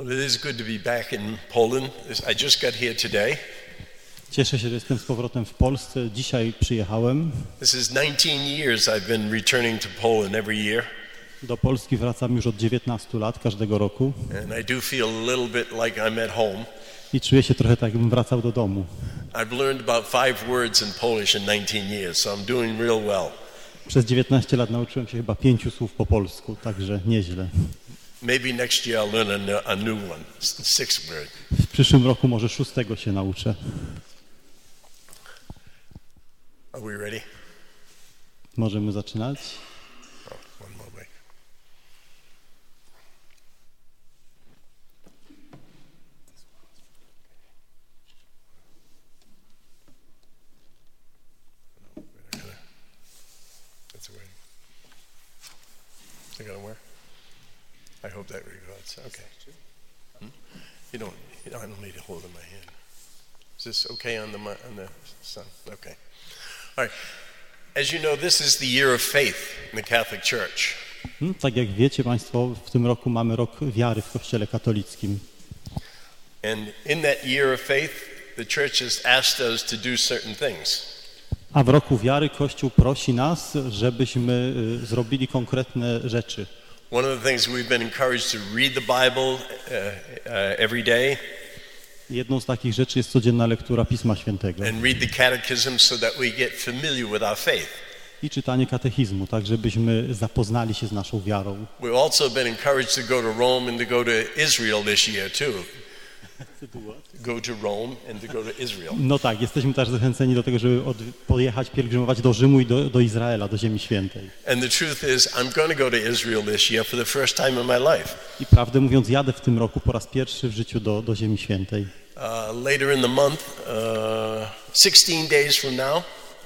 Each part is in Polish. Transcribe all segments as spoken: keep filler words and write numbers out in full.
Well, it is good to be back in Poland. I just got here today. Cieszę się, że jestem z powrotem w Polsce. Dzisiaj przyjechałem. This is nineteen years I've been returning to Poland every year. Do Polski wracam już od dziewiętnastu lat, każdego roku. And I do feel a little bit like I'm at home. I czuję się trochę tak, jakbym wracał do domu. I've learned about five words in Polish in nineteen years, so I'm doing real well. Przez dziewiętnaście lat nauczyłem się chyba pięciu słów po polsku, także nieźle. Maybe next year I'll learn a new, a new one, sixth word. W przyszłym roku może szóstego się nauczę. Are we ready? Możemy zaczynać? Oh, one more break. That's a word. I gotta wear. I hope that regards. Okay. Hmm? You don't. You don't, I don't need to hold it in my hand. Is this okay on the on the sun? Okay. All right. As you know, this is the year of faith in the Catholic Church. Hmm, tak jak wiecie Państwo, w tym roku mamy rok wiary w Kościele katolickim. And in that year of faith, the Church has asked us to do certain things. A w roku wiary Kościół prosi nas, żebyśmy y, zrobili konkretne rzeczy. One of the things we've been encouraged to read the Bible uh, uh, every day. Jedną z takich rzeczy jest codzienna lektura Pisma Świętego. And read the catechism so that we get familiar with our faith. I czytanie katechizmu, tak żebyśmy zapoznali się z naszą wiarą. We've also been encouraged to go to Rome and to go to Israel this year too. Go to Rome and to go to Israel. No tak, jesteśmy też zachęceni do tego, żeby od, pojechać, pielgrzymować do Rzymu i do, do Izraela, do Ziemi Świętej. And the truth is, I'm going to go to Israel this year for the first time in my life. I prawdę mówiąc, jadę w tym roku po raz pierwszy w życiu do, do Ziemi Świętej. Uh, later in the month, uh, sixteen days from now,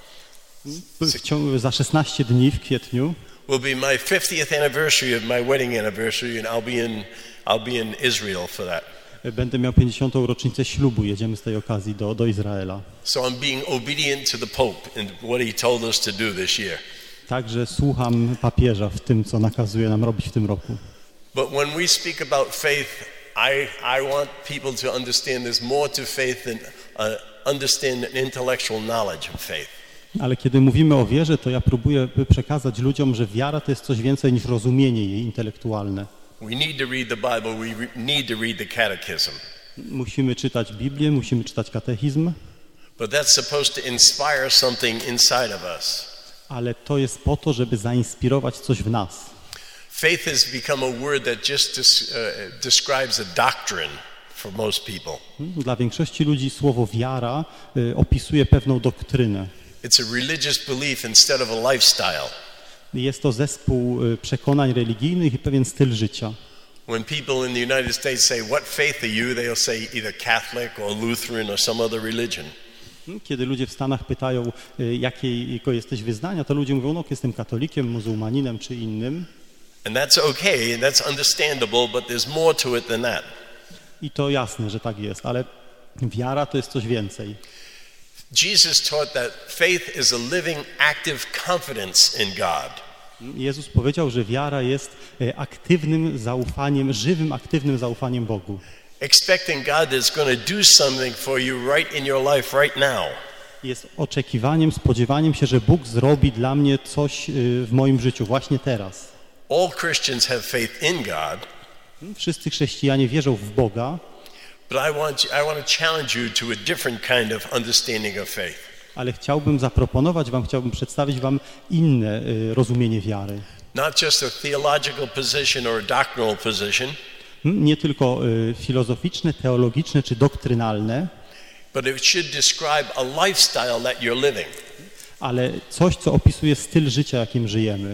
W ciągu, za szesnaście dni w kwietniu will be my fiftieth anniversary of my wedding anniversary, and I'll be in I'll be in Israel for that. będę miał pięćdziesiątą rocznicę ślubu. Jedziemy z tej okazji do, do Izraela. So I'm being obedient to the Pope in what he told us to do this year. Także słucham papieża w tym, co nakazuje nam robić w tym roku. But when we speak about faith, I I want people to understand there's more to faith than uh, understand an intellectual knowledge of faith. Ale kiedy mówimy o wierze, to ja próbuję przekazać ludziom, że wiara to jest coś więcej niż rozumienie jej intelektualne. We need to read the Bible, we re- need to read the catechism. Musimy czytać Biblię, musimy czytać katechizm, But that's supposed to inspire something inside of us. ale to jest po to, żeby zainspirować coś w nas. Faith has become a word that just des- uh, describes a doctrine for most people. Dla większości ludzi słowo wiara y, opisuje pewną doktrynę. It's a religious belief instead of a lifestyle. Jest to zespół y, przekonań religijnych i pewien styl życia. When people in the United States say, "What faith are you?" they'll say either Catholic or Lutheran or some other religion. Kiedy ludzie w Stanach pytają, y, jakiego jesteś wyznania, to ludzie mówią, no jestem katolikiem, muzułmaninem czy innym. And that's okay, and that's understandable, but there's more to it than that. I to jasne, że tak jest, ale wiara to jest coś więcej. Jesus taught that faith is a living, active confidence in God. Jezus powiedział, że wiara jest e, aktywnym zaufaniem, żywym, aktywnym zaufaniem Bogu. Expecting God is going to do something for you right in your life right now. Jest oczekiwaniem, spodziewaniem się, że Bóg zrobi dla mnie coś y, w moim życiu właśnie teraz. All Christians have faith in God, Wszyscy chrześcijanie wierzą w Boga, but I want you, I want to challenge you to a different kind of understanding of faith. ale chciałbym zaproponować wam, chciałbym przedstawić wam inne y, rozumienie wiary. Not just a theological position or a doctrinal position, Nie tylko y, filozoficzne, teologiczne czy doktrynalne, but it should describe a lifestyle that you're living. ale coś, co opisuje styl życia, jakim żyjemy.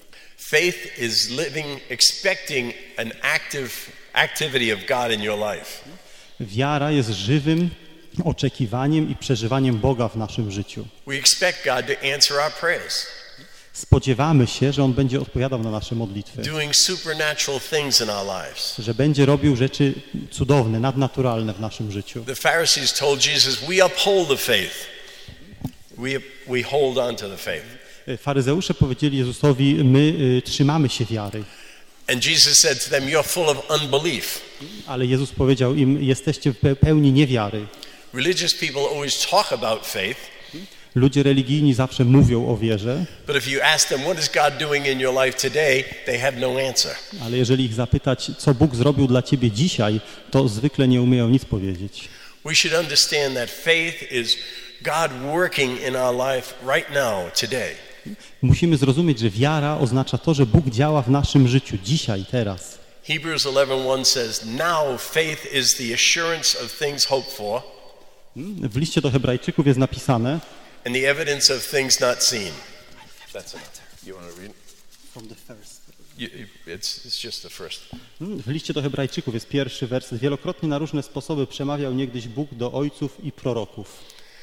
Faith is living, expecting an active activity of God in your life. Wiara jest żywym oczekiwaniem i przeżywaniem Boga w naszym życiu. We expect God to answer our prayers, Spodziewamy się, że On będzie odpowiadał na nasze modlitwy, doing supernatural things in our lives. że będzie robił rzeczy cudowne, nadnaturalne w naszym życiu. The Pharisees told Jesus, "We uphold the faith. We we hold on to the faith." Faryzeusze powiedzieli Jezusowi, my y, trzymamy się wiary. And Jesus said to them, you're full of unbelief. Ale Jezus powiedział im, jesteście w pełni niewiary. Religious people always talk about faith. Ludzie religijni zawsze mówią o wierze, But if you ask them, what is God doing in your life today, they have no answer. ale jeżeli ich zapytać, co Bóg zrobił dla ciebie dzisiaj, to zwykle nie umieją nic powiedzieć. We should understand that faith is God working in our life right now, today. Musimy zrozumieć, że wiara oznacza to, że Bóg działa w naszym życiu, dzisiaj, teraz. Hebrews eleven one says, now faith is the assurance of things hoped for W liście do Hebrajczyków jest napisane, and the evidence of things not seen. That's enough. You want to read it? You, it's, it's just the first. w liście do Hebrajczyków jest pierwszy werset. Wielokrotnie na różne sposoby przemawiał niegdyś Bóg do ojców i proroków.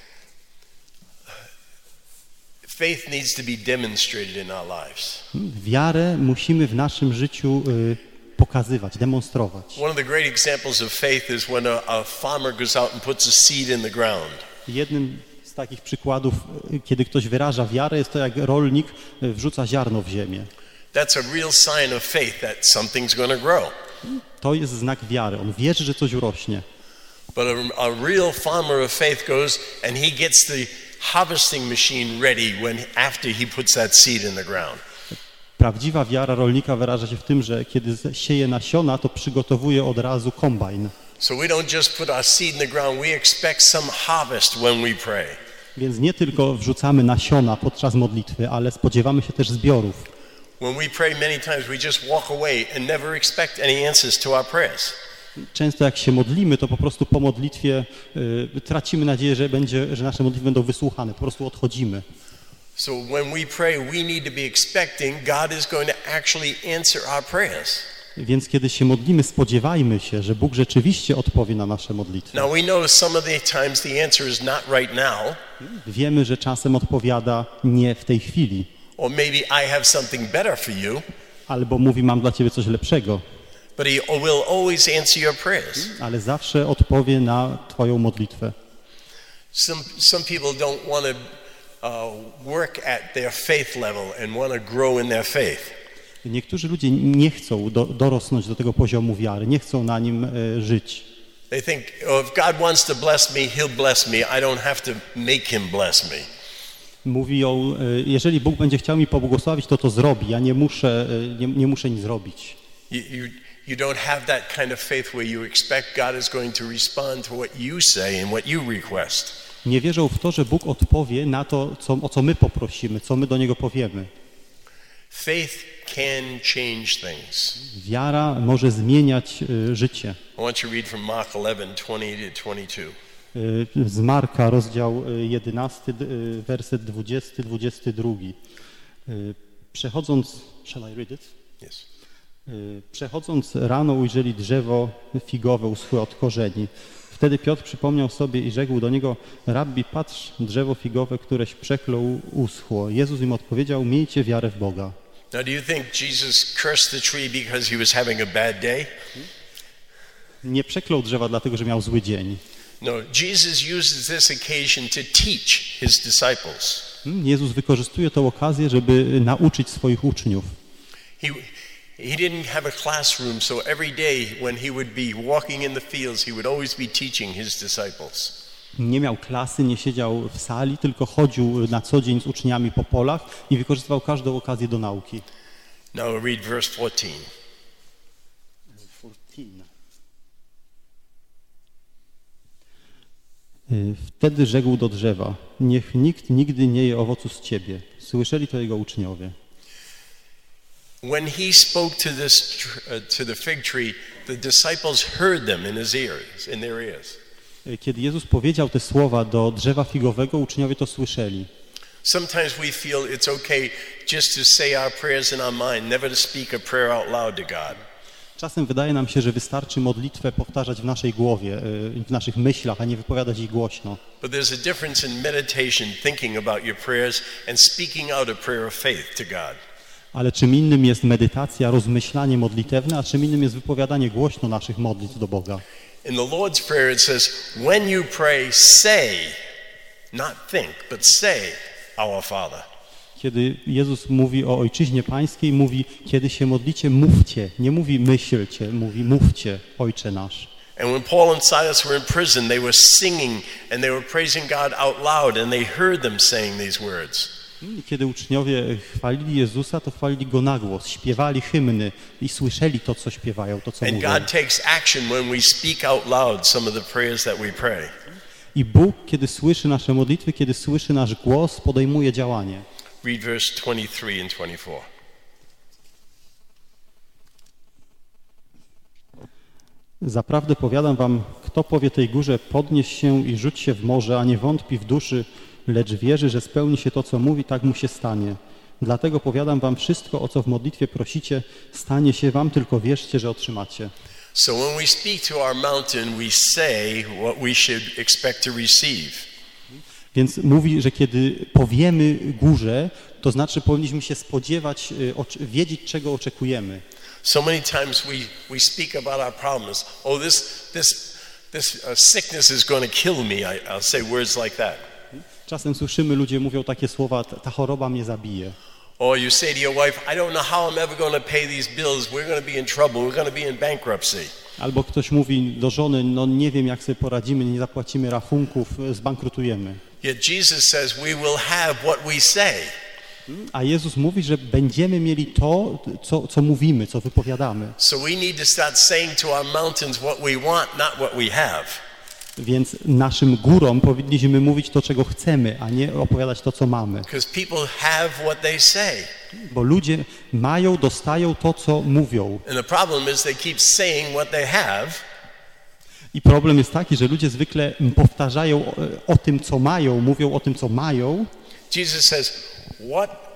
Faith needs to be demonstrated in our lives. Wiarę musimy w naszym życiu y, pokazywać, demonstrować. One of the great examples of faith is when a, a farmer goes out and puts a seed in the ground. Jednym z takich przykładów, y, kiedy ktoś wyraża wiarę, jest to jak rolnik y, wrzuca ziarno w ziemię. That's a real sign of faith that something's going to grow. To jest znak wiary. On wierzy, że coś urośnie. But a, a real farmer of faith goes and he gets the harvesting machine ready when after he puts that seed in the ground. Prawdziwa wiara rolnika wyraża się w tym, że kiedy sieje nasiona, to przygotowuje od razu kombajn. So we don't just put our seed in the ground, we expect some harvest when we pray. Więc nie tylko wrzucamy nasiona podczas modlitwy, ale spodziewamy się też zbiorów. When we pray many times we just walk away and never expect any answers to our prayers. Często jak się modlimy, to po prostu po modlitwie y, tracimy nadzieję, że, będzie, że nasze modlitwy będą wysłuchane. Po prostu odchodzimy. So when we pray, we need to be expecting God is going to actually answer our prayers. Więc kiedy się modlimy, spodziewajmy się, że Bóg rzeczywiście odpowie na nasze modlitwy. Now we know some of the times the answer is not right now, Wiemy, że czasem odpowiada nie w tej chwili. or maybe I have something better for you, Albo mówi, mam dla ciebie coś lepszego, but he will always answer your prayers. ale zawsze odpowie na twoją modlitwę. Some some people don't want to uh, work at their faith level and want to grow in their faith. Niektórzy ludzie nie chcą do, dorosnąć do tego poziomu wiary, nie chcą na nim e, żyć. They think, oh, if God wants to bless me, he'll bless me. I don't have to make him bless me. Mówią, e, jeżeli Bóg będzie chciał mi pobłogosławić, to to zrobi. Ja nie muszę, e, nie, nie muszę nic zrobić. You, you, you don't have that kind of faith where you expect God is going to respond to what you say and what you request. Nie wierzą w to, że Bóg odpowie na to, co, o co my poprosimy, co my do Niego powiemy. Faith can change things. Wiara może zmieniać e, życie. I want you to read from Mark eleven, twenty to twenty-two. E, z Marka, rozdział jedenasty, e, werset dwudziesty, dwudziesty drugi. E, przechodząc, shall I read it? Yes. E, przechodząc rano ujrzeli drzewo figowe uschłe od korzeni. Wtedy Piotr przypomniał sobie i rzekł do niego: Rabbi, patrz, drzewo figowe, któreś przeklął, uschło. Jezus im odpowiedział: miejcie wiarę w Boga. Now, do you think Jesus cursed the tree because he was having a bad day? Nie przeklął drzewa dlatego, że miał zły dzień. No, Jesus uses this occasion to teach his disciples. Jezus wykorzystuje tę okazję, żeby nauczyć swoich uczniów. He, he didn't have a classroom, so every day when he would be walking in the fields, he would always be teaching his disciples. Nie miał klasy, nie siedział w sali, tylko chodził na co dzień z uczniami po polach i wykorzystywał każdą okazję do nauki. Now read verse fourteen. Wtedy rzekł do drzewa: niech nikt nigdy nie je owocu z ciebie. Słyszeli to jego uczniowie. When he spoke to this uh, to the fig tree, the disciples heard them in his ears, in their ears. Kiedy Jezus powiedział te słowa do drzewa figowego, uczniowie to słyszeli. Sometimes we feel it's okay just to say our prayers in our mind, never to speak a prayer out loud to God. Czasem wydaje nam się, że wystarczy modlitwę powtarzać w naszej głowie, w naszych myślach, a nie wypowiadać ich głośno. But there's a difference in meditation, thinking about your prayers, and speaking out a prayer of faith to God. Ale czym innym jest medytacja, rozmyślanie modlitewne, a czym innym jest wypowiadanie głośno naszych modlitw do Boga. In the Lord's Prayer it says, when you pray, say, not think, but say, our Father. Kiedy Jezus mówi o ojczyźnie pańskiej, mówi, kiedy się modlicie, mówcie. Nie mówi myślcie, mówi mówcie, Ojcze nasz. And when Paul and Silas were in prison, they were singing and they were praising God out loud and they heard them saying these words. I kiedy uczniowie chwalili Jezusa, to chwalili Go na głos, śpiewali hymny i słyszeli to, co śpiewają, to, co And mówią. God takes action when we speak out loud some of the prayers that we pray. I Bóg, kiedy słyszy nasze modlitwy, kiedy słyszy nasz głos, podejmuje działanie. Read verse twenty-three and twenty-four. Zaprawdę powiadam wam, kto powie tej górze, podnieś się i rzuć się w morze, a nie wątpi w duszy, lecz wierzy, że spełni się to, co mówi, tak mu się stanie. Dlatego powiadam wam, wszystko, o co w modlitwie prosicie, stanie się wam, tylko wierzcie, że otrzymacie. So when we speak to our mountain, we say what we should expect to receive. Więc mówi, że kiedy powiemy górze, to znaczy powinniśmy się spodziewać, wiedzieć, czego oczekujemy. So many times we, we speak about our problems. Oh, this, this, this uh, sickness is going to kill me. I, I'll say words like that. Czasem słyszymy, ludzie mówią takie słowa, ta choroba mnie zabije. Or you say to your wife, I don't know how I'm ever going to pay these bills. We're going to be in trouble. We're going to be in bankruptcy. Albo ktoś mówi do żony, no nie wiem, jak sobie poradzimy, nie zapłacimy rachunków, zbankrutujemy. Yet Jesus says we will have what we say. A Jezus mówi, że będziemy mieli to, co, co mówimy, co wypowiadamy. So we need to start saying to our mountains what we want, not what we have. Więc naszym górom powinniśmy mówić to, czego chcemy, a nie opowiadać to, co mamy. Because people have what they say. Bo ludzie mają, dostają to, co mówią. And the problem is they keep saying what they have. I problem jest taki, że ludzie zwykle powtarzają o, o tym, co mają, mówią o tym, co mają. Jesus says, what,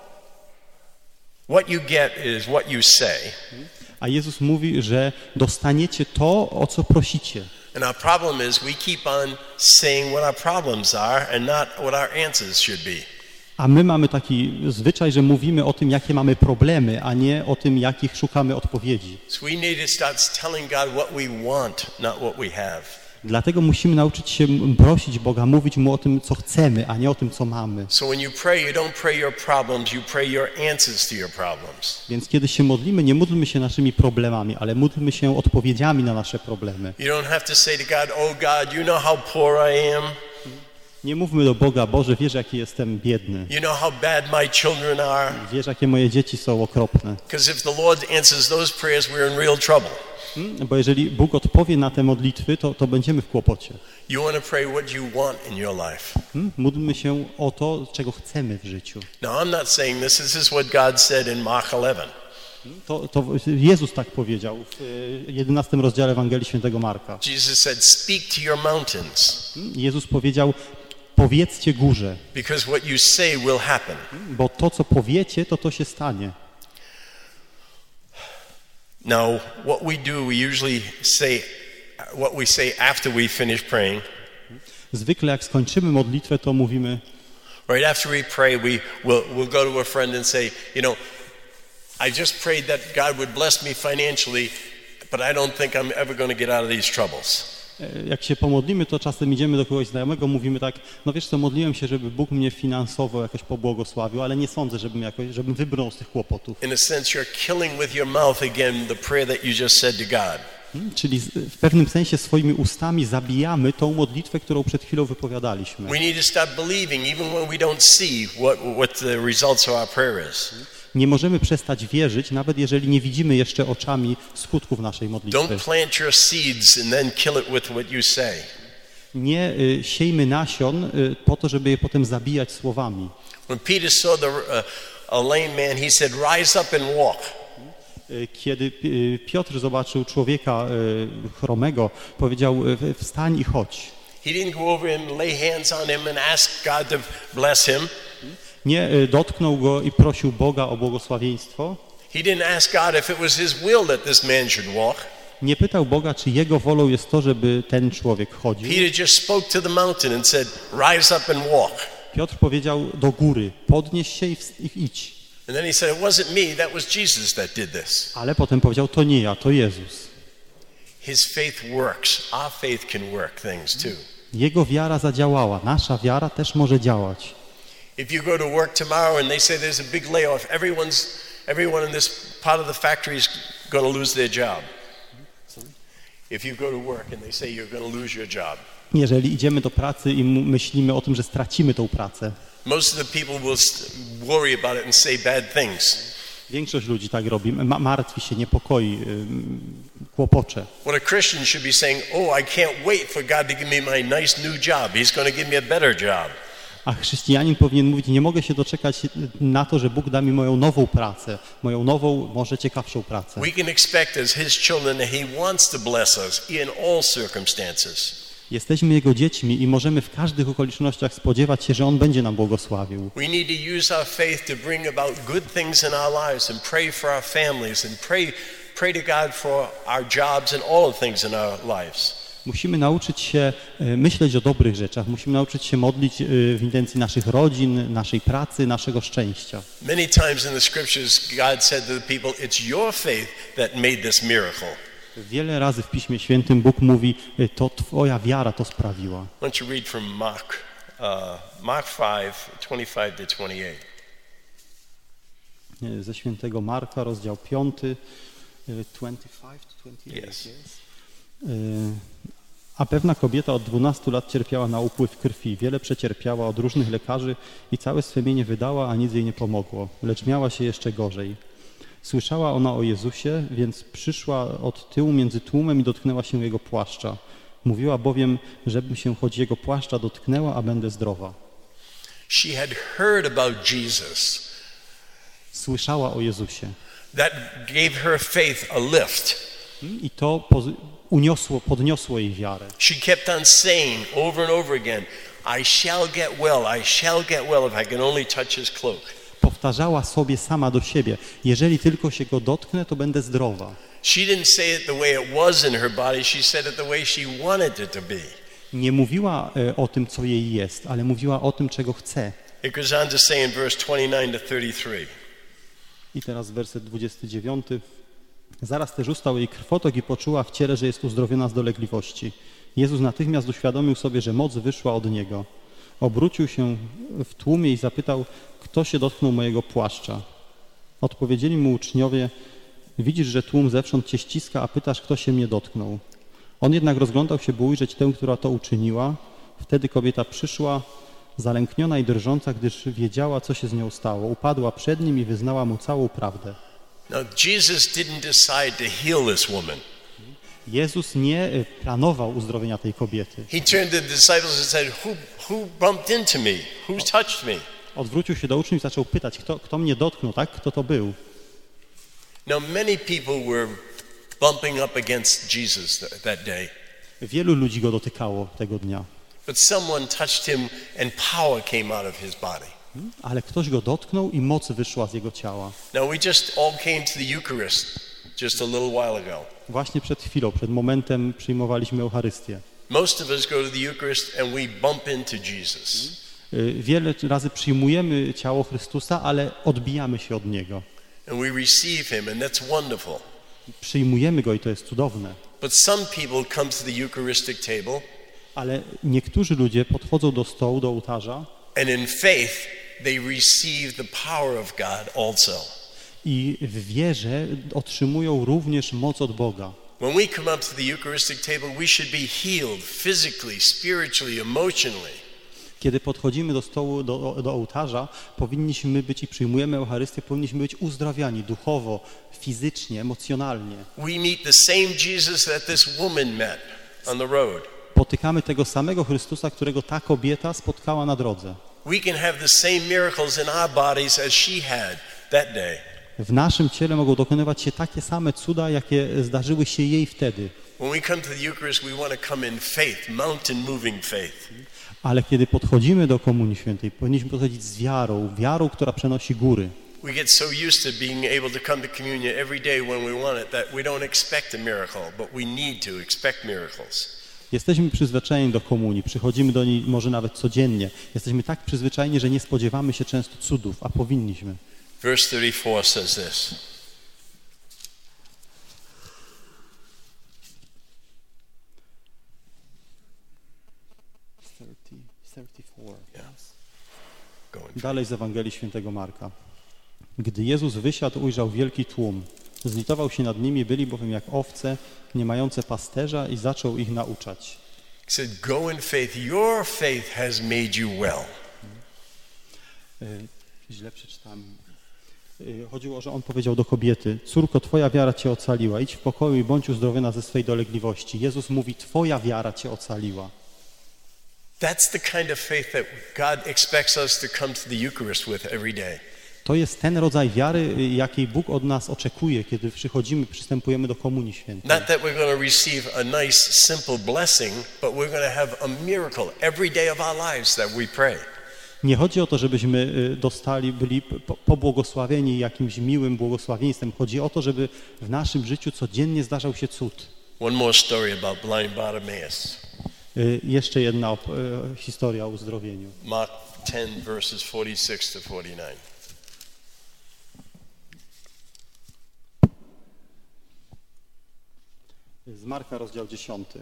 what you get is what you say. A Jezus mówi, że dostaniecie to, o co prosicie. And our problem is we keep on saying what our problems are and not what our answers should be. A my mamy taki zwyczaj, że mówimy o tym, jakie mamy problemy, a nie o tym, jakich szukamy odpowiedzi. So we need to start telling God what we want, not what we have. Dlatego musimy nauczyć się prosić Boga, mówić Mu o tym, co chcemy, a nie o tym, co mamy. So when you pray, you don't pray your problems, you pray your answers to your problems. Więc kiedy się modlimy, nie módlmy się naszymi problemami, ale módlmy się odpowiedziami na nasze problemy. You don't have to say to God, oh God, you know how poor I am. Nie mówmy do Boga, Boże, wiesz, jaki jestem biedny. You know how bad my children are. Wiesz, jakie moje dzieci są okropne. Because if the Lord answers those prayers, we're in real trouble. Bo jeżeli Bóg odpowie na te modlitwy, to, to będziemy w kłopocie. You want to pray what you want in your life. Módlmy się o to, czego chcemy w życiu. Now, I'm not saying this. This is what God said in Mark eleven. To, to Jezus tak powiedział w jedenastym rozdziale Ewangelii Świętego Marka. Jesus said, speak to your mountains. Jezus powiedział, powiedzcie górze, Because what you say will happen. bo to, co powiecie, to to się stanie. Now, what we do, we usually say what we say after we finish praying. Zwykle jak skończymy modlitwę, to mówimy, Right after we pray, we will we'll go to a friend and say, you know, I just prayed that God would bless me financially, but I don't think I'm ever going to get out of these troubles. jak się pomodlimy, to czasem idziemy do kogoś znajomego, mówimy tak, no wiesz co, modliłem się, żeby Bóg mnie finansowo jakoś pobłogosławił, ale nie sądzę, żebym jakoś, żebym wybrnął z tych kłopotów. In a sense, you're killing with your mouth again the prayer that you just said to God. Czyli w pewnym sensie swoimi ustami zabijamy tą modlitwę, którą przed chwilą wypowiadaliśmy. We need to start believing even when we don't see what, what the results of our prayer is. Nie możemy przestać wierzyć, nawet jeżeli nie widzimy jeszcze oczami skutków naszej modlitwy. Don't plant your seeds and then kill it with what you say. Nie y, siejmy nasion y, po to, żeby je potem zabijać słowami. When Peter saw the, uh, a lame man, he said, rise up and walk. Y, Kiedy y, Piotr zobaczył człowieka y, chromego, powiedział, y, wstań i chodź. He didn't go over and lay hands on him and ask God to bless him. Nie y, dotknął go i prosił Boga o błogosławieństwo. He didn't ask God if it was his will that this man should walk. Nie pytał Boga, czy jego wolą jest to, żeby ten człowiek chodził. Peter just spoke to the mountain and said, rise up and walk. Piotr powiedział do góry, podnieś się i, w, i idź. And then he said, it wasn't me, that was Jesus that did this. Ale potem powiedział, to nie ja, to Jezus. His faith works. Our faith can work things too. Jego wiara zadziałała, nasza wiara też może działać. If you go to work tomorrow and they say there's a big layoff, everyone's, everyone in this part of the factory is going to lose their job. If you go to work and they say you're going to lose your job. Jeżeli idziemy do pracy i m- myślimy o tym, że stracimy tą pracę, Most of the people will worry about it and say bad things. większość ludzi tak robi, ma- martwi się, niepokoi, ym, kłopocze. What a Christian should be saying, oh, I can't wait for God to give me my nice new job. He's going to give me a better job. A chrześcijanin powinien mówić, nie mogę się doczekać na to, że Bóg da mi moją nową pracę, moją nową, może ciekawszą pracę. We can expect as His children that He wants to bless us in all circumstances. Jesteśmy Jego dziećmi i możemy w każdych okolicznościach spodziewać się, że On będzie nam błogosławił. We need to use our faith to bring about good things in our lives and pray for our families and pray, pray to God for our jobs and all the things in our lives. Musimy nauczyć się e, myśleć o dobrych rzeczach, musimy nauczyć się modlić e, w intencji naszych rodzin, naszej pracy, naszego szczęścia. Many times in the scriptures, God said to the people, it's your faith that made this miracle. Wiele razy w Piśmie Świętym Bóg mówi, e, to Twoja wiara to sprawiła. Why don't you read from Mark, uh, Mark five, twenty-five to twenty-eight. E, Ze Świętego Marka, rozdział piąty, e, twenty-five to twenty-eight. Yes. E, A pewna kobieta od dwunastu lat cierpiała na upływ krwi, wiele przecierpiała od różnych lekarzy i całe swe mienie wydała, a nic jej nie pomogło, lecz miała się jeszcze gorzej. Słyszała ona o Jezusie, więc przyszła od tyłu między tłumem i dotknęła się Jego płaszcza. Mówiła bowiem, żebym się choć Jego płaszcza dotknęła, a będę zdrowa. She had heard about Jesus. Słyszała o Jezusie. That gave her faith a lift. I to poz- uniosło, podniosło jej wiarę. She kept on saying over and over again, I shall get well, I shall get well if I can only touch His cloak. Powtarzała sobie sama do siebie, jeżeli tylko się Go dotknę, to będę zdrowa. She didn't say it the way it was in her body, she said it the way she wanted it to be. Nie mówiła e, o tym, co jej jest, ale mówiła o tym, czego chce. It goes on to say in verse twenty-nine to thirty-three. I teraz werset dwudziesty dziewiąty. Zaraz też ustał jej krwotok i poczuła w ciele, że jest uzdrowiona z dolegliwości. Jezus natychmiast uświadomił sobie, że moc wyszła od Niego. Obrócił się w tłumie i zapytał, kto się dotknął mojego płaszcza. Odpowiedzieli mu uczniowie, widzisz, że tłum zewsząd cię ściska, a pytasz, kto się mnie dotknął. On jednak rozglądał się, by ujrzeć tę, która to uczyniła. Wtedy kobieta przyszła, zalękniona i drżąca, gdyż wiedziała, co się z nią stało. Upadła przed nim i wyznała mu całą prawdę. Now Jesus didn't decide to heal this woman. Jezus nie planował uzdrowienia tej kobiety. He turned to the disciples and said, who, who bumped into me? Who touched me? Odwrócił się do uczniów i zaczął pytać, kto, kto mnie dotknął, tak? Kto to był? Now many people were bumping up against Jesus th- that day. Wielu ludzi go dotykało tego dnia, But someone touched him and power came out of his body. ale ktoś go dotknął i moc wyszła z jego ciała. Now we just all came to the Eucharist just a little while ago. Właśnie przed chwilą, przed momentem przyjmowaliśmy Eucharystię. Most of us go to the Eucharist and we bump into Jesus. Y, Wiele razy przyjmujemy ciało Chrystusa, ale odbijamy się od Niego. And we receive him and that's wonderful. Przyjmujemy Go i to jest cudowne. But some people come to the Eucharistic table Ale niektórzy ludzie podchodzą do stołu, do ołtarza and in faith they receive the power of God also. i w wierze otrzymują również moc od Boga. When we come up to the Eucharistic table, we should be healed physically, spiritually, emotionally. Kiedy podchodzimy do stołu, do, do ołtarza, powinniśmy być i przyjmujemy Eucharystię, powinniśmy być uzdrawiani duchowo, fizycznie, emocjonalnie. We meet the same Jesus that this woman met on the road. Potykamy tego samego Chrystusa, którego ta kobieta spotkała na drodze. We can have the same miracles in our bodies as she had that day. W naszym ciele mogą dokonywać się takie same cuda, jakie zdarzyły się jej wtedy. When we come to the Eucharist, we want to come in faith, mountain moving faith. Ale kiedy podchodzimy do Komunii Świętej, powinniśmy podchodzić z wiarą, wiarą, która przenosi góry. We get so used to being able to come to communion every day when we want it that we don't expect a miracle, but we need to expect miracles. Jesteśmy przyzwyczajeni do komunii, przychodzimy do niej może nawet codziennie. Jesteśmy tak przyzwyczajeni, że nie spodziewamy się często cudów, a powinniśmy. Verse thirty-four says this. Go in. Dalej z Ewangelii Świętego Marka. Gdy Jezus wysiadł, ujrzał wielki tłum. Zlitował się nad nimi, byli bowiem jak owce, nie mające pasterza i zaczął ich nauczać. He said, go in faith. Your faith has made you well. Y, źle przeczytałem. Y, chodziło o, że on powiedział do kobiety, córko, twoja wiara cię ocaliła, idź w pokoju i bądź uzdrowiona ze swej dolegliwości. Jezus mówi, twoja wiara cię ocaliła. That's the kind of faith that God expects us to come to the Eucharist with every day. To jest ten rodzaj wiary, jakiej Bóg od nas oczekuje, kiedy przychodzimy, przystępujemy do Komunii Świętej. Not that we're going to receive a nice, simple blessing, but we're going to have a miracle every day of our lives that we pray. Nie chodzi o to, żebyśmy dostali, byli pobłogosławieni jakimś miłym błogosławieństwem. Chodzi o to, żeby w naszym życiu codziennie zdarzał się cud. One more story about blind Bartimaeus. Jeszcze jedna op- historia o uzdrowieniu. Mark ten, verses forty-six to forty-nine. Z Marka, rozdział dziesiąty.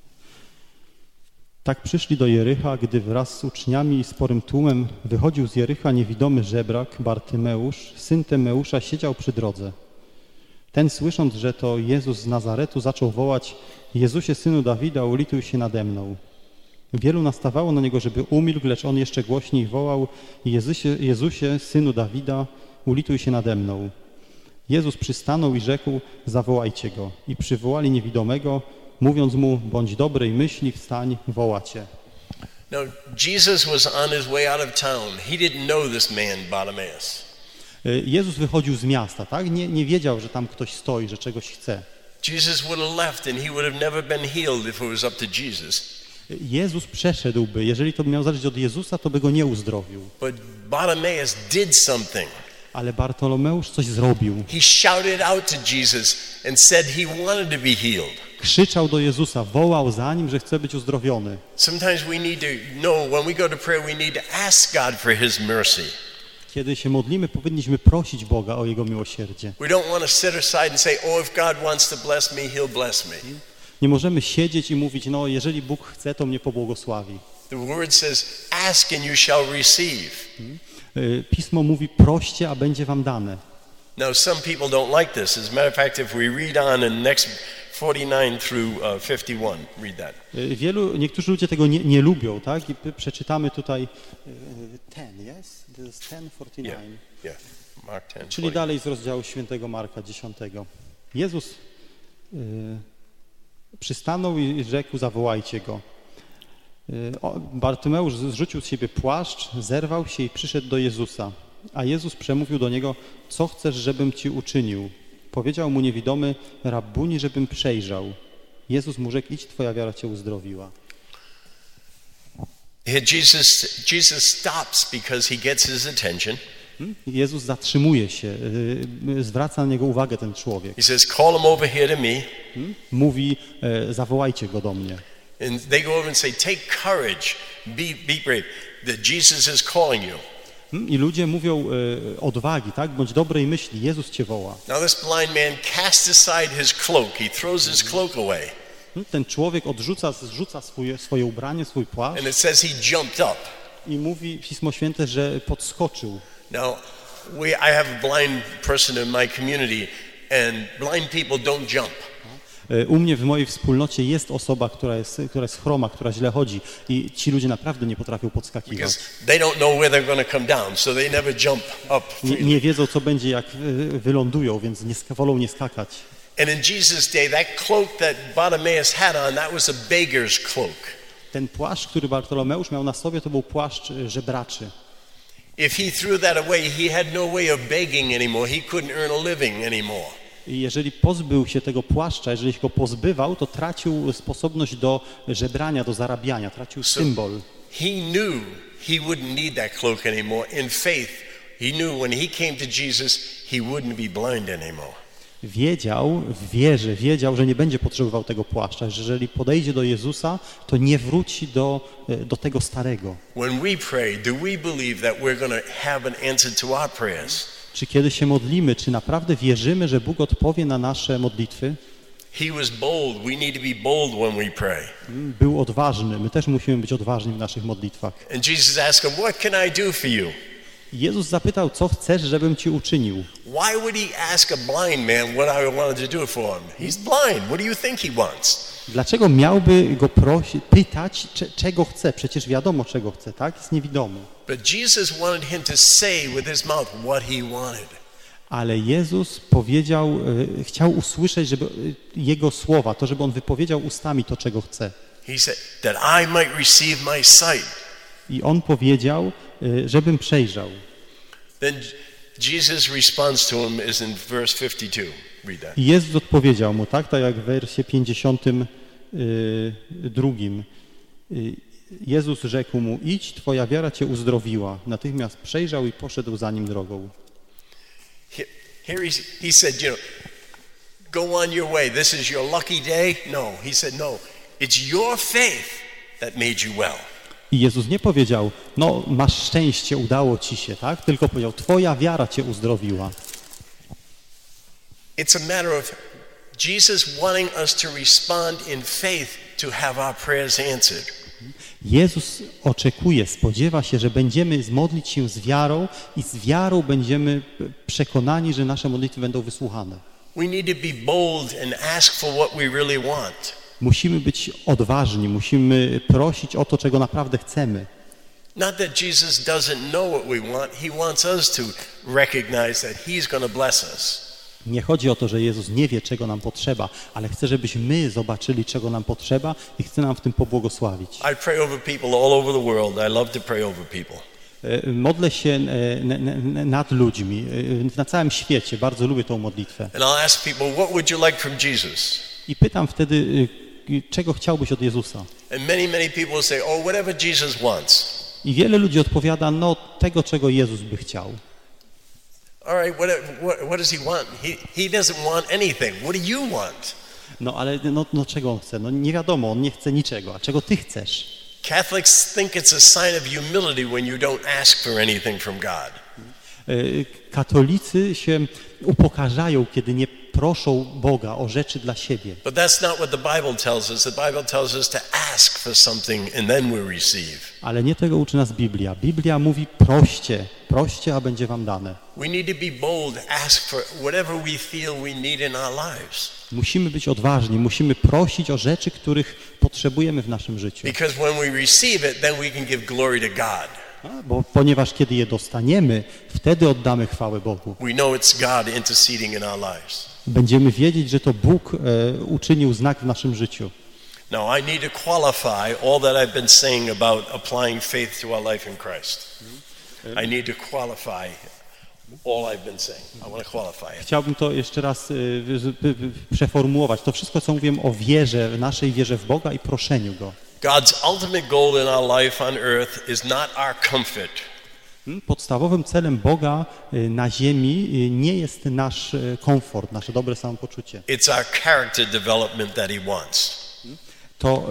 Tak przyszli do Jericha, gdy wraz z uczniami i sporym tłumem wychodził z Jericha niewidomy żebrak Bartymeusz, syn Tymeusza, siedział przy drodze. Ten, słysząc, że to Jezus z Nazaretu, zaczął wołać: Jezusie, synu Dawida, ulituj się nade mną. Wielu nastawało na niego, żeby umilkł, lecz on jeszcze głośniej wołał: Jezusie, Jezusie, synu Dawida, ulituj się nade mną. Jezus przystanął i rzekł: zawołajcie go. I przywołali niewidomego, mówiąc mu: bądź dobrej myśli, wstań, woła cię. Now, Jesus was on his way out of town. He didn't know this man, Bartimaeus. Jezus wychodził z miasta, tak? Nie, nie wiedział, że tam ktoś stoi, że czegoś chce. Jesus would have left and he would have never been healed if it was up to Jesus. Jezus przeszedłby. Jeżeli to by miał zależeć od Jezusa, to by go nie uzdrowił. But Bartimaeus did something. Ale Bartolomeusz coś zrobił. He shouted out to Jesus and said he wanted to be healed. Krzyczał do Jezusa, wołał za nim, że chce być uzdrowiony. Sometimes we need to know when we go to prayer, we need to ask God for his mercy. Kiedy się modlimy, powinniśmy prosić Boga o Jego miłosierdzie. We don't want to sit aside and say, oh, if God wants to bless me, he'll bless me. Nie możemy siedzieć i mówić, no jeżeli Bóg chce, to mnie pobłogosławi. The word says, ask and you shall receive. Pismo mówi, proście, a będzie wam dane. Now, some people don't like this. As a matter of fact, if we read on in next forty-nine through uh, fifty-one, read that. Wielu, niektórzy ludzie tego nie, nie lubią, tak? I przeczytamy tutaj ten, yes? This is ten forty-nine. Yeah, yeah. Mark ten, Czyli dalej z rozdziału Świętego Marka dziesiątego. Jezus y, przystanął i rzekł, zawołajcie go. Y, o, Bartymeusz zrzucił z siebie płaszcz, zerwał się i przyszedł do Jezusa. A Jezus przemówił do niego: co chcesz, żebym ci uczynił? Powiedział mu niewidomy: Rabbuni, żebym przejrzał. Jezus mu rzekł: idź, twoja wiara cię uzdrowiła. Jesus, Jesus stops because he gets his attention. Jezus zatrzymuje się, zwraca na niego uwagę ten człowiek. He says, call him over here to me. Mówi: zawołajcie go do mnie. And they go over and say, take courage, be, be brave, that Jesus is calling you. I ludzie mówią e, odwagi, tak? Bądź dobrej myśli, Jezus cię woła. Now this blind man cast aside his cloak. He throws his cloak away. Ten człowiek odrzuca, zrzuca swoje, swoje ubranie, swój płaszcz. And it says he jumped up. I mówi Pismo Święte, że podskoczył. Now, we, I have a blind person in my community, and blind people don't jump. U mnie w mojej wspólnocie jest osoba, która jest, która jest chroma, która źle chodzi i ci ludzie naprawdę nie potrafią podskakiwać. Because they don't know where they're going to come down, so they never jump up. Nie, nie wiedzą, co będzie, jak wylądują, więc nie, wolą nie skakać. And in Jesus' day, that cloak that Bartimaeus had on, that was a beggar's cloak. Ten płaszcz, który Bartolomeusz miał na sobie, to był płaszcz żebraczy. If he threw that away, he had no way of begging anymore. He couldn't earn a living anymore. I jeżeli pozbył się tego płaszcza, jeżeli się go pozbywał, to tracił sposobność do żebrania, do zarabiania, tracił symbol. He knew he wouldn't need that cloak anymore. In faith, he knew when he came to Jesus, he wouldn't be blind anymore. Wiedział, w wierze wiedział, że nie będzie potrzebował tego płaszcza, że jeżeli podejdzie do Jezusa, to nie wróci do, do tego starego. When we pray, do we believe that we're going to have an answer to our prayers? Czy kiedy się modlimy, czy naprawdę wierzymy, że Bóg odpowie na nasze modlitwy? He was bold. We need to be bold when we pray. Był odważny. My też musimy być odważni w naszych modlitwach. And Jesus asked him, "What can I do for you?" Jezus zapytał, co chcesz, żebym ci uczynił? Why would he ask a blind man what I wanted to do for him? He's blind. What do you think he wants? Dlaczego miałby go prosić, pytać, cze, czego chce? Przecież wiadomo, czego chce, tak? Jest niewidomy. But Jesus wanted him to say with his mouth what he wanted. Ale Jezus powiedział, e, chciał usłyszeć, żeby e, Jego słowa, to żeby On wypowiedział ustami to, czego chce. He said, that I might receive my sight. I On powiedział, e, żebym przejrzał. Then Jesus' response to him is in verse fifty-two. Read that. I Jezus odpowiedział mu, tak, tak jak w wersie pięćdziesiątym drugim. Jezus rzekł mu, idź, twoja wiara cię uzdrowiła. Natychmiast przejrzał i poszedł za nim drogą. Here he, he said, you know, go on your way. This is your lucky day. No, he said, no, it's your faith that made you well. I Jezus nie powiedział, no masz szczęście, udało ci się, tak? Tylko powiedział, twoja wiara cię uzdrowiła. It's a matter of Jesus wanting us to respond in faith to have our prayers answered. Jezus oczekuje, spodziewa się, że będziemy modlić się z wiarą i z wiarą będziemy przekonani, że nasze modlitwy będą wysłuchane. We need to be bold and ask for what we really want. Musimy być odważni, musimy prosić o to, czego naprawdę chcemy. Not that Jesus doesn't know what we want, he wants us to recognize that he's going to bless us. Nie chodzi o to, że Jezus nie wie, czego nam potrzeba, ale chce, żebyśmy my zobaczyli, czego nam potrzeba i chce nam w tym pobłogosławić. I pray over people all over the world. I love to pray over people. Modlę się nad ludźmi na całym świecie. Bardzo lubię tą modlitwę. And I'll ask people, what would you like from Jesus? I pytam wtedy, czego chciałbyś od Jezusa? And many, many people will say, oh, whatever Jesus wants. I wiele ludzi odpowiada, no tego, czego Jezus by chciał. All right, what, what, what does he want? He, he doesn't want anything. What do you want? No ale no, no czego on chce? No nie wiadomo, on nie chce niczego. A czego ty chcesz? Catholics think it's a sign of humility when you don't ask for anything from God. Katolicy się upokarzają, kiedy nie proszą Boga o rzeczy dla siebie. But that's not what the Bible tells us. The Bible tells us to ask for something and then we receive. Ale nie tego uczy nas Biblia. Biblia mówi proście, proście, a będzie wam dane. We need to be bold, ask for whatever we feel we need in our lives. Musimy być odważni, musimy prosić o rzeczy, których potrzebujemy w naszym życiu. Because when we receive it, then we can give glory to God. A, bo ponieważ kiedy je dostaniemy, wtedy oddamy chwałę Bogu. We know it's God interceding in our lives. Będziemy wiedzieć, że to Bóg e, uczynił znak w naszym życiu. Now I need to qualify all that I've been saying about applying faith to our life in Christ. I need to qualify all I've been saying. I want to qualify it. Chciałbym to jeszcze raz y, y, y, przeformułować. To wszystko, co mówiłem o wierze, naszej wierze w Boga i proszeniu Go. God's ultimate goal in our life on earth is not our comfort. Podstawowym celem Boga na ziemi nie jest nasz komfort, nasze dobre samopoczucie. It's our character development that He wants. To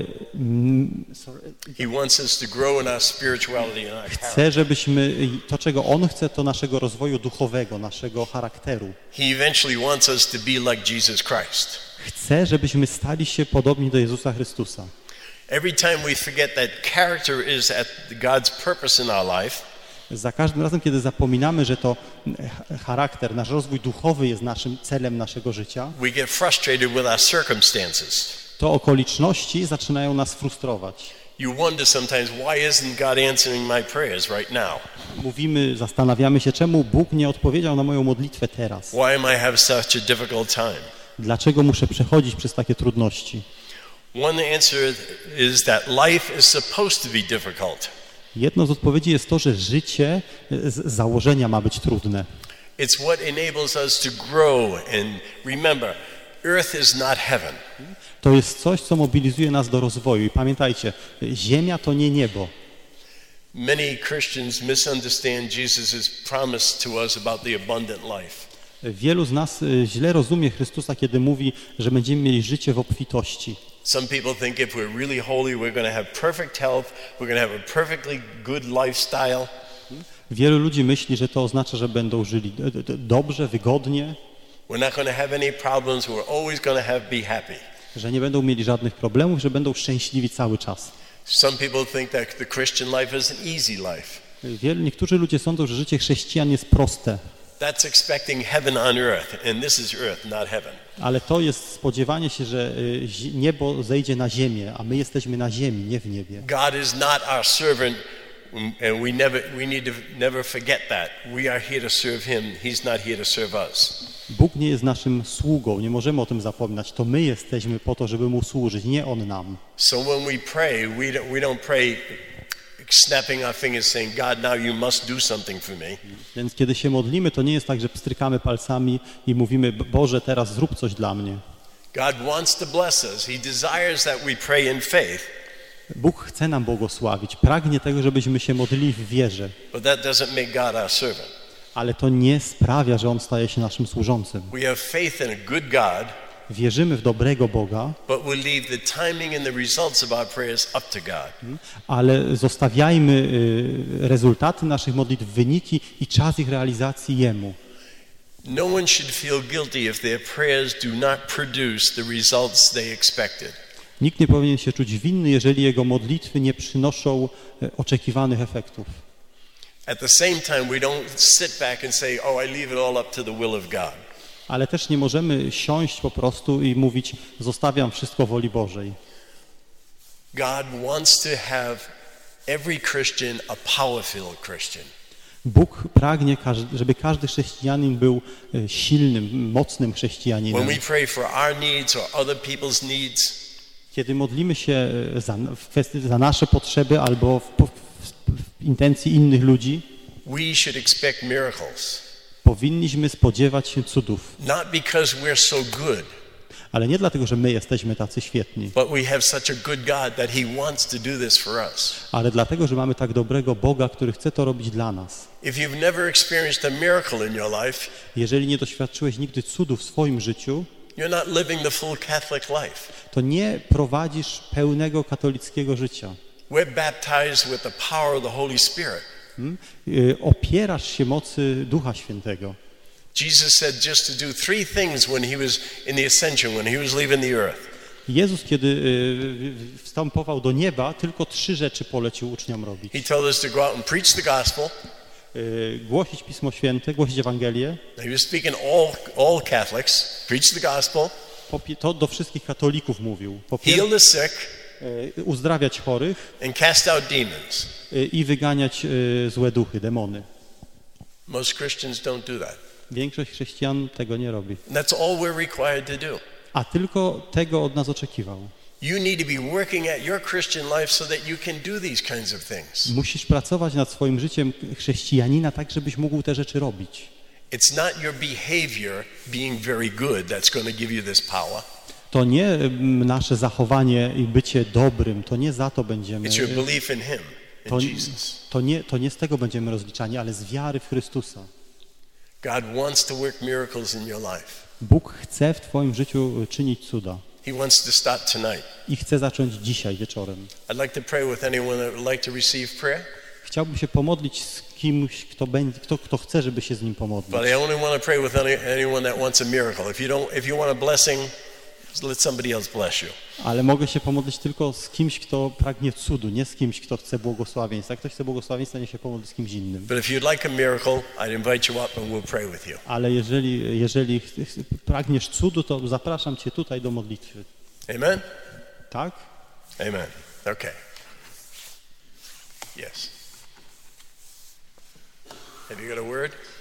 mm, He wants us to grow in our spirituality and our chce, character. żebyśmy to, czego On chce, to naszego rozwoju duchowego, naszego charakteru. He eventually wants us to be like Jesus Christ. Chce, żebyśmy stali się podobni do Jezusa Chrystusa. Every time we forget that character is at God's purpose in our life, Za każdym razem, kiedy zapominamy, że to charakter, nasz rozwój duchowy jest naszym celem naszego życia, we get frustrated with our circumstances. to okoliczności zaczynają nas frustrować. You wonder sometimes, why isn't God answering my prayers right now? Mówimy, zastanawiamy się, czemu Bóg nie odpowiedział na moją modlitwę teraz. Why am I have such a difficult time? Dlaczego muszę przechodzić przez takie trudności? One answer is that life is supposed to be difficult. Jedną z odpowiedzi jest to, że życie z założenia ma być trudne. It's what enables us to grow and remember, earth is not heaven. To jest coś, co mobilizuje nas do rozwoju. I pamiętajcie, ziemia to nie niebo. Many Christians misunderstand Jesus' promise to us about the abundant life. Wielu z nas źle rozumie Chrystusa, kiedy mówi, że będziemy mieli życie w obfitości. Some people think if we're really holy, we're going to have perfect health, we're going to have a perfectly good lifestyle. Wielu ludzi myśli, że to oznacza, że będą żyli dobrze, wygodnie. We're not going to have any problems. We're always going to have be happy. Że nie będą mieli żadnych problemów, że będą szczęśliwi cały czas. Some people think that the Christian life is an easy life. Wielu, niektórzy ludzie sądzą, że życie chrześcijan jest proste, That's expecting heaven on earth, and this is earth, not heaven. ale to jest spodziewanie się, że y, zi- niebo zejdzie na ziemię, a my jesteśmy na ziemi, nie w niebie. God is not our servant, and we never we need to never forget that. We are here to serve him. He's not here to serve us. Bóg nie jest naszym sługą, nie możemy o tym zapominać. To my jesteśmy po to, żeby Mu służyć, nie On nam. So when we pray, we don't, we don't pray snapping our fingers saying, God, now you must do something for me. Więc kiedy się modlimy, to nie jest tak, że pstrykamy palcami i mówimy, Boże, teraz zrób coś dla mnie. God wants to bless us. He desires that we pray in faith, Bóg chce nam błogosławić, pragnie tego, żebyśmy się modlili w wierze, but that doesn't make God our servant. ale to nie sprawia, że On staje się naszym służącym. We have faith in a good God, Wierzymy w dobrego Boga, but we leave the timing and the results of our prayers up to God. ale zostawiajmy y, rezultaty naszych modlitw, wyniki i czas ich realizacji Jemu. No one should feel guilty if their prayers do not produce the results they expected. Nikt nie powinien się czuć winny, jeżeli jego modlitwy nie przynoszą e, oczekiwanych efektów. At the same time, we don't sit back and say, oh, I leave it all up to the will of God. Ale też nie możemy siąść po prostu i mówić, zostawiam wszystko woli Bożej. God wants to have every Christian a power-filled Christian. Bóg pragnie, żeby każdy chrześcijanin był e, silnym, mocnym When chrześcijaninem. we pray for our needs or other people's needs, Kiedy modlimy się e, za, w kwestii, za nasze potrzeby albo w, w, w intencji innych ludzi, we should expect miracles. powinniśmy spodziewać się cudów. Not because we're so good, Ale nie dlatego, że my jesteśmy tacy świetni, but we have such a good God that He wants to do this for us. ale dlatego, że mamy tak dobrego Boga, który chce to robić dla nas. If you've never experienced a miracle in your life, Jeżeli nie doświadczyłeś nigdy cudu w swoim życiu, you're not living the full Catholic life. to nie prowadzisz pełnego katolickiego życia. We're baptized with the power of the Holy Spirit. Hmm? Y, Opierasz się mocy Ducha Świętego. Jesus said just to do three things when he was in the ascension, when he was leaving the earth. Jezus, kiedy y, wstępował do nieba, tylko trzy rzeczy polecił uczniom robić. He told us to go out and preach the gospel. Y, Głosić Pismo Święte, głosić Ewangelię. He was speaking all, all Catholics. Preach the gospel. Popie- To do wszystkich katolików mówił. Po Heal pierwsze, the sick y, uzdrawiać chorych and cast out demons. y, i wyganiać y, złe duchy, demony. Most Christians don't do that. Większość chrześcijan tego nie robi. And that's all we're required to do. A tylko tego od nas oczekiwał. You need to be working at your Christian life so that you can do these kinds of things. Musisz pracować nad swoim życiem chrześcijanina tak, żebyś mógł te rzeczy robić. It's not your behavior being very good that's going to give you this power. To nie mm, nasze zachowanie i bycie dobrym, to nie za to będziemy, It's your belief in Him, to, in Jesus. to, nie, to nie z tego będziemy rozliczani, ale z wiary w Chrystusa. God wants to work miracles in your life. Bóg chce w twoim życiu czynić cuda He wants to start tonight. i chce zacząć dzisiaj wieczorem. I'd like to pray with anyone that would like to receive prayer, Chciałbym się pomodlić z kimś, kto, będzie, kto, kto chce, żeby się z nim pomodlić. but I only want to pray with any, anyone that wants a miracle. If you don't, if you want a blessing, let somebody else bless you. Ale mogę się pomodlić tylko z kimś, kto pragnie cudu, nie z kimś, kto chce błogosławieństwa. Jak ktoś chce błogosławieństwa, nie się pomodli z kimś innym. But if you'd like a miracle, I'd invite you up and we'll pray with you. Ale jeżeli, jeżeli ch- ch- pragniesz cudu, to zapraszam cię tutaj do modlitwy. Amen? Tak? Amen. Okay. Yes. Have you got a word?